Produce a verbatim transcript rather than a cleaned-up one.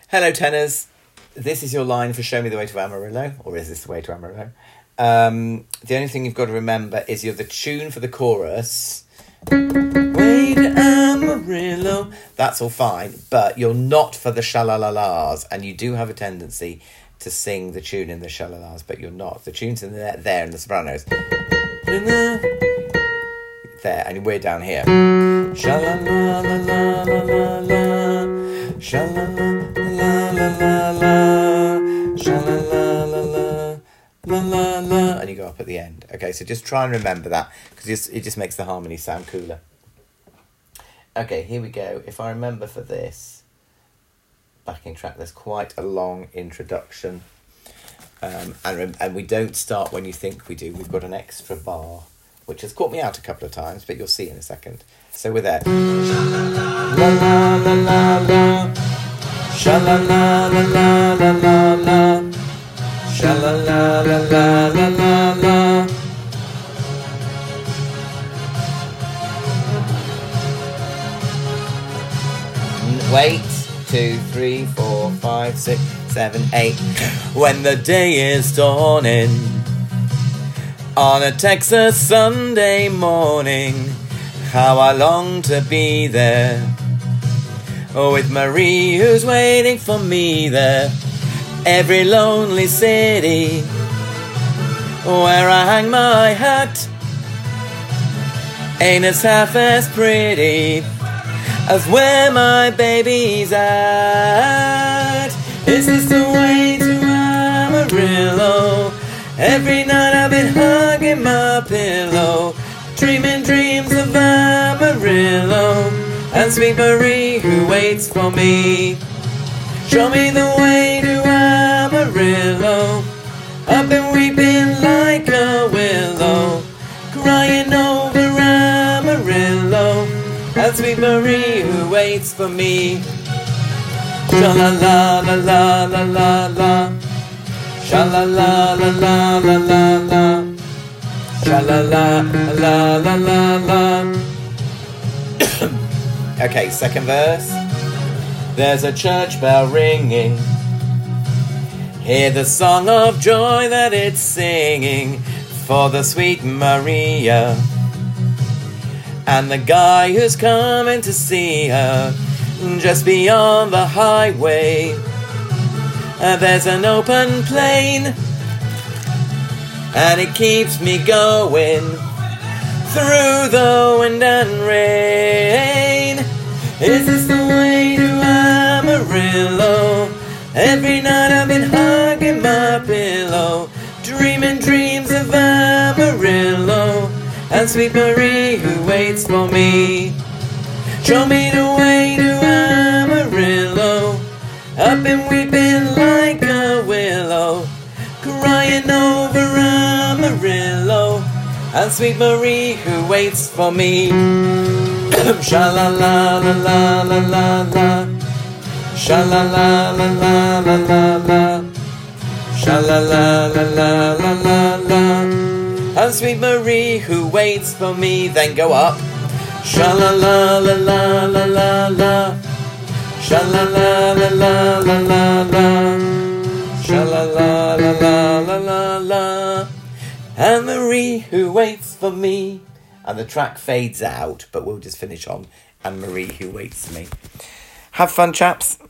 Hello, tenors. This is your line for Show Me the Way to Amarillo, or is this the way to Amarillo? Um, the only thing you've got to remember is you're the tune for the chorus. Way to Amarillo. That's all fine, but you're not for the sha-la-la-las, and you do have a tendency to sing the tune in the sha-la-las, but you're not. The tune's in there, there in the sopranos. There, and we're down here. Sha-la-la-la-la-la-la-la. Sha-la-la-la-la-la-la. Sha-la-la-la-la. La la la, and you go up at the end. Okay, so just try and remember that because it just makes the harmony sound cooler. Okay, here we go. If I remember for this backing track, there's quite a long introduction, um, and and we don't start when you think we do. We've got an extra bar, which has caught me out a couple of times, but you'll see in a second. So we're there. La la la la la, sha la la la la la la la. Sha la la la la la la la. Wait, two, three, four, five, six, seven, eight. When the day is dawning on a Texas Sunday morning, how I long to be there with Marie who's waiting for me there. Every lonely city where I hang my hat ain't as half as pretty as where my baby's at. Is this the way to Amarillo? Every night I've been hugging my pillow, dreaming dreams of Amarillo and sweet Marie who waits for me. Show me the way to Amarillo. I've been weeping like a willow, crying over Amarillo and sweet Marie who waits for me. Sha la la la la la la la. Sha la la la la la la la. Sha la la la la la la. Okay, second verse. There's a church bell ringing. Hear the song of joy that it's singing for the sweet Maria and the guy who's coming to see her. Just beyond the highway, uh, there's an open plain, and it keeps me going through the wind and rain. Is this the way to Amarillo? Every night I've been hugging my pillow, dreaming dreams of Amarillo and sweet Marie who waits for me. Show me the way to Amarillo. I've been weeping like a willow, crying over Amarillo and sweet Marie who waits for me. Sha la la la la la la la. Sha la la la la la la la. Sha la la la la la la la. And sweet Marie who waits for me. Then go up. Sha la la la la la la la. Sha la la la la la la la. Sha la la la la la la la. And Marie who waits for me. And the track fades out, but we'll just finish on and Marie who waits for me. Have fun, chaps.